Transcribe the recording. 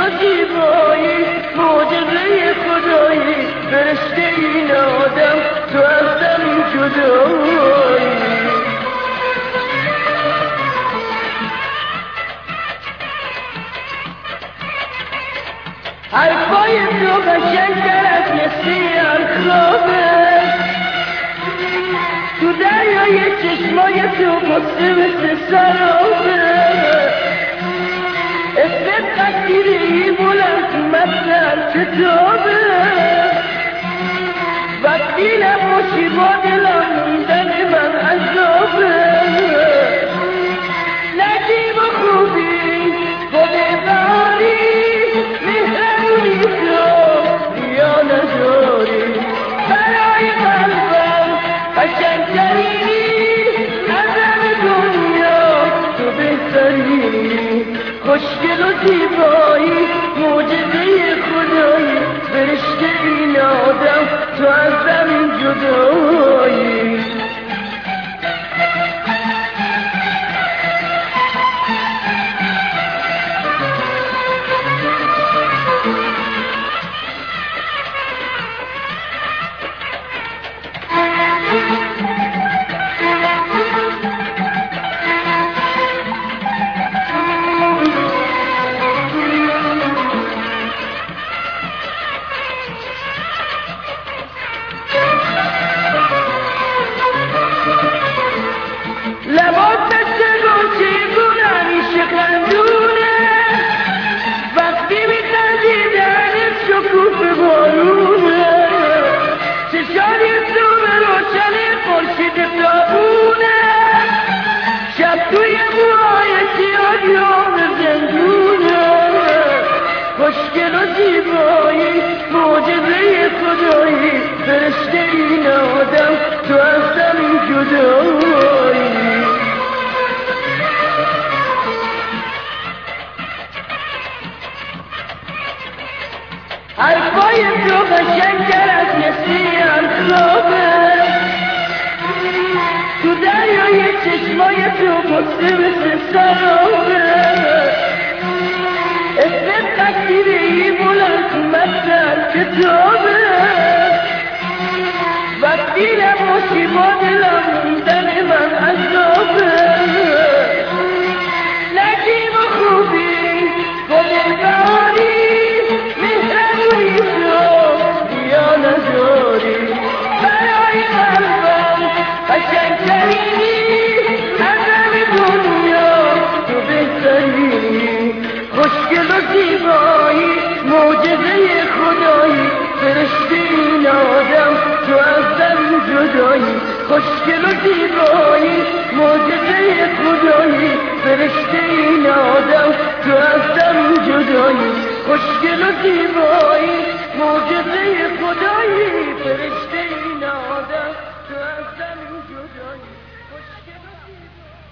و زیبایی معجزه خدایی فرشته این آدم تو از زمین جدایی حرفای تو قشنگ‌تر از مثل خوابه تو دریای چشمای تو قصه مثل سرابه اسمت قصیری بلند مثل کتابه وقتی نباشی با دلم موندن من عذابه نجیب و خوبی با بهاری مهربونی تو یا نداری برای قلبم قشنگترینی از همه دنیا تو بهترینی خوشگل و زیبایی معجزه خدایی فرشته این آدم تو از زمین جدایی لبات چگونه همیشه خندونه وقتی میخندی دهنت شکوفه بارونه چشانی تو به روشن خورشید تابونه شب توی موهای سیاه یام زندونه خوشگل و زیبایی معجزه خدایی فرشته این آدم تو از زمین جدایی حرفای تو قشنگ‌تر از مثل خوابه تو دریای چشمای تو قصه مثل سرابه اسمت قصیری بلند مثل کتابه وقتی نباشی با دلم موندن من عذابه نجیب و خوبی با دلبری مهربونی تو یا نداری برای قلبم قشنگترینی از همه دنیا تو بهترینی خوشگل و زیبایی معجزه خدایی فرشته این آدم تو از زمین جدایی خوشگل و زیبایی معجزه خدایی فرشته این آدم تو از زمین جدایی خوشگل و زیبایی معجزه خدایی فرشته این آدم تو از زمین جدایی خوشگل و زیبایی